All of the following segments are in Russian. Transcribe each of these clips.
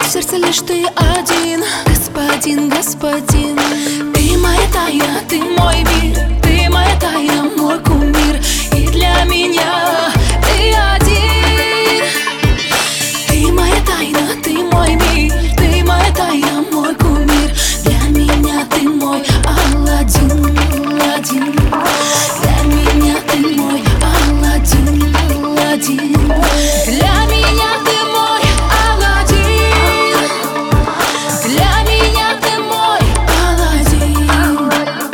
В сердце лишь ты один, господин, господин. Ты моя тайна, ты мой мир, ты моя тайна, мой кумир. И для меня ты один. Ты моя тайна, ты мой мир, ты моя тайна, мой кумир. Для меня ты мой Аладдин, Аладдин. Для меня ты мой Аладдин, Аладдин. Для меня ты мой Аладдин. Для меня ты мой Аладдин.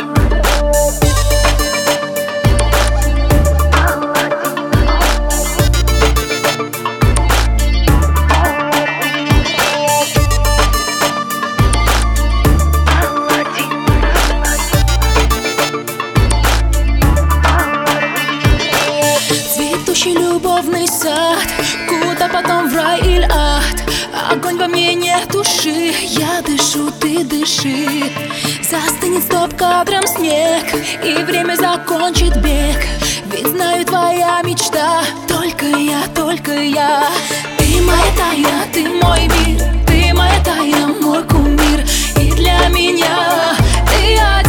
Цветущий любовный сад, куда потом в рай или ад. Огонь во мне не туши, я дышу, ты дыши. Застынет стоп-кадром снег, и время закончит бег. Ведь знаю, твоя мечта, только я, только я. Ты моя тайна, ты мой мир, ты моя тайна, мой кумир. И для меня ты один.